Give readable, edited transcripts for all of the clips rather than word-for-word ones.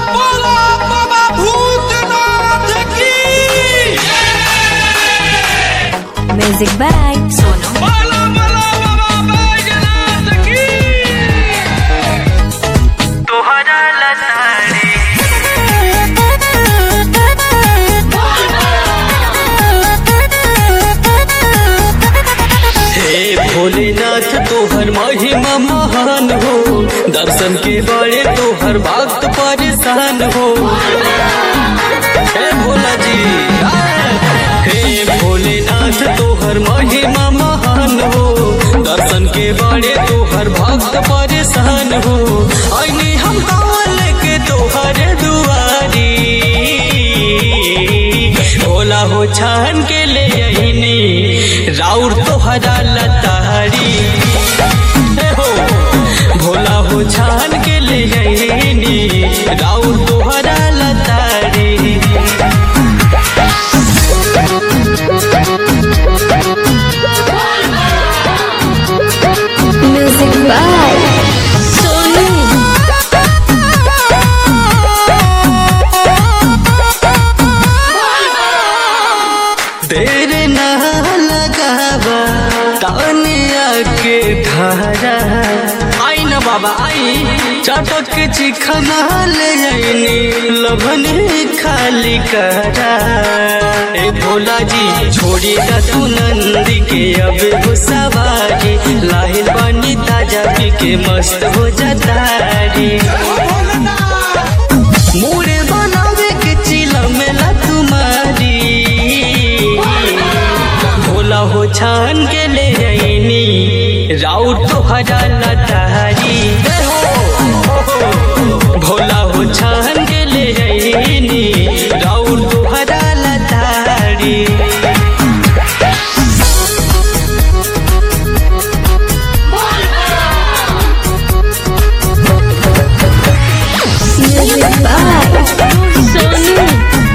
बोला बाबा भूतनाथ की। Music by Sonu. बोला बोला बाबा बैजनाथ की। तोहरा लताड़ी भोलेनाथ तोहर महिमा महान हो, दर्शन के बड़े तोहर भक्त परेशान हो। हे भोला जी, हे भोलेनाथ तोहर महिमा महान हो, दर्शन के बड़े तोहर भक्त परेशान हो। आईने हम कावल के तोहर दुआरी, भोला हो छान के ले आईने राउर तोहरा लताड़ी। हो भोला हो छान के ले आईने राउर तोहरा लताड़ी। Music by Sonu. देर ना लगावा तानिया के धारा। आई न बाबा आई, चटक के चिखना ले आईनी लभने खाली करा। ए भोला जी छोड़ी दा तू नंदी के अब हो सवारी, लाहिल बनी ताजा पी के मस्त हो जातारी। मोरे बनावे के चिला मेला तुम्हारी, भोला हो छान के ले आईनी राउर तोहरा लतारी। भोला हो छान के ले आईनी राउर तोहरा लतारी। Music by Sonu.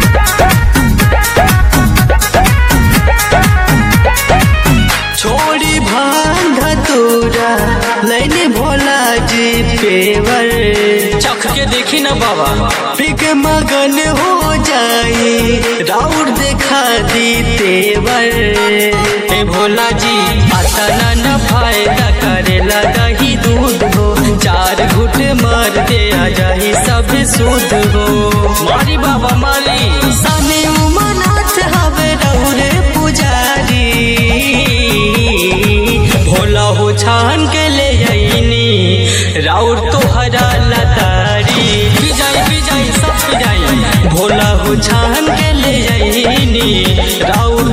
छोड़ी भांग धतूरा लैने भोला जी पेवर, चख के देखी न बाबा पी के मगन हो जाई राउर देखा दी तेवर। ए भोला जी आता न फायदा करेला दही दूध हो, चार घुट मार दे आ जाही सब सूद हो। मारी बाबा माली सामे उमनाथ हवे रहुरे पुजारी, भोला हो छान के ले आईनी राउर तोहरा लतारी। पिजाई सब पिजाई, भोला हो छान के ले आईनी राउर